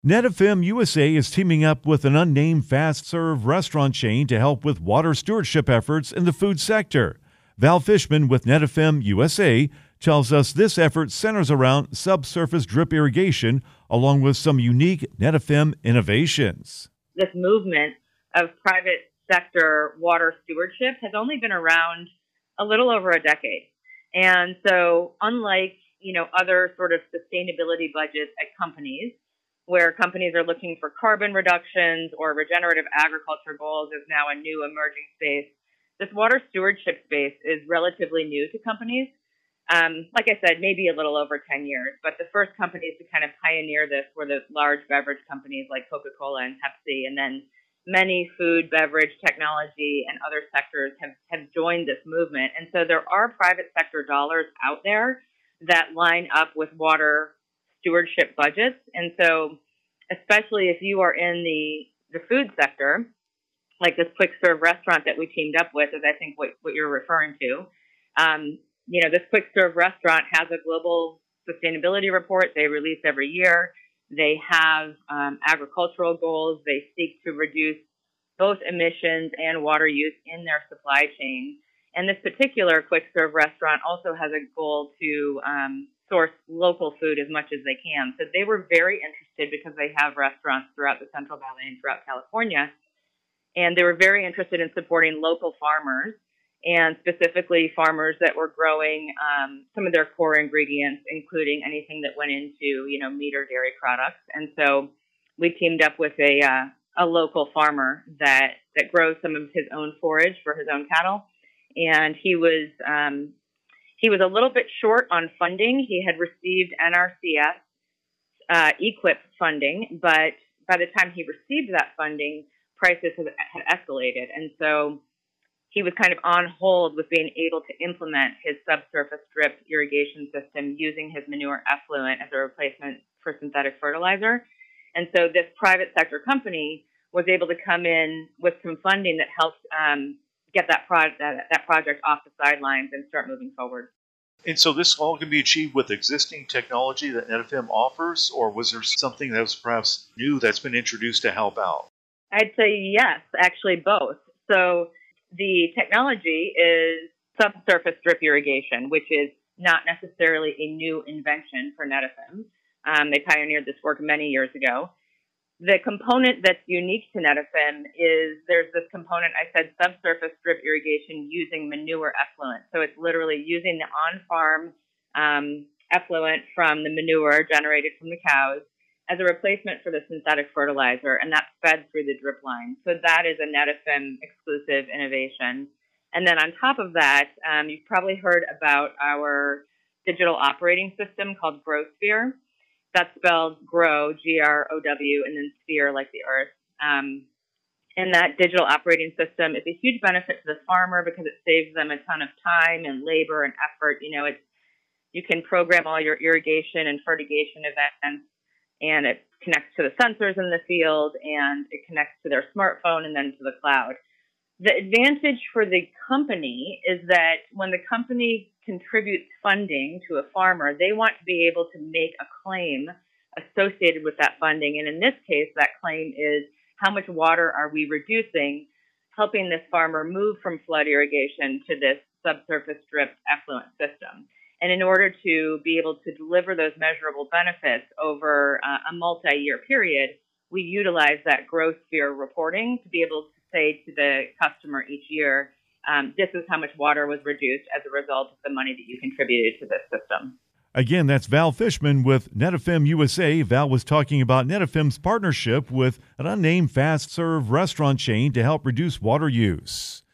NetFM USA is teaming up with an unnamed fast-serve restaurant chain to help with water stewardship efforts in the food sector. Val Fishman with NetFM USA tells us this effort centers around subsurface drip irrigation along with some unique NetFM innovations. This movement of private sector water stewardship has only been around a little over a decade. And so unlike, other sort of sustainability budgets at companies, where companies are looking for carbon reductions or regenerative agriculture goals is now a new emerging space. This water stewardship space is relatively new to companies. Like I said, maybe a little over 10 years, but the first companies to kind of pioneer this were the large beverage companies like Coca-Cola and Pepsi, and then many food, beverage, technology, and other sectors have joined this movement. And so there are private sector dollars out there that line up with water stewardship budgets. And so especially if you are in the food sector, like this quick serve restaurant that we teamed up with is I think what you're referring to. This quick serve restaurant has a global sustainability report they release every year. They have agricultural goals. They seek to reduce both emissions and water use in their supply chain. And this particular quick serve restaurant also has a goal to source local food as much as they can. So they were very interested because they have restaurants throughout the Central Valley and throughout California. And they were very interested in supporting local farmers and specifically farmers that were growing some of their core ingredients, including anything that went into, meat or dairy products. And so we teamed up with a local farmer that grows some of his own forage for his own cattle. And he was a little bit short on funding. He had received NRCS EQIP funding, but by the time he received that funding, prices had escalated. And so he was kind of on hold with being able to implement his subsurface drip irrigation system using his manure effluent as a replacement for synthetic fertilizer. And so this private sector company was able to come in with some funding that helped get that project off the sidelines and start moving forward. And so this all can be achieved with existing technology that NetFM offers, or was there something that was perhaps new that's been introduced to help out? I'd say yes, actually both. So the technology is subsurface drip irrigation, which is not necessarily a new invention for NetFM. They pioneered this work many years ago. The component that's unique to NetFM is there's this component, I said, subsurface drip irrigation using manure effluent. So it's literally using the on-farm effluent from the manure generated from the cows as a replacement for the synthetic fertilizer, and that's fed through the drip line. So that is a NetFM exclusive innovation. And then on top of that, you've probably heard about our digital operating system called GrowSphere. That's spelled grow, G-R-O-W, and then sphere like the earth. And that digital operating system is a huge benefit to the farmer because it saves them a ton of time and labor and effort. You can program all your irrigation and fertigation events, and it connects to the sensors in the field, and it connects to their smartphone and then to the cloud. The advantage for the company is that when the company contributes funding to a farmer, they want to be able to make a claim associated with that funding. And in this case, that claim is how much water are we reducing, helping this farmer move from flood irrigation to this subsurface drip effluent system. And in order to be able to deliver those measurable benefits over a multi-year period, we utilize that GrowSphere reporting to be able to say to the customer each year, this is how much water was reduced as a result of the money that you contributed to this system. Again, that's Val Fishman with NetFM USA. Val was talking about NetFM's partnership with an unnamed fast-serve restaurant chain to help reduce water use.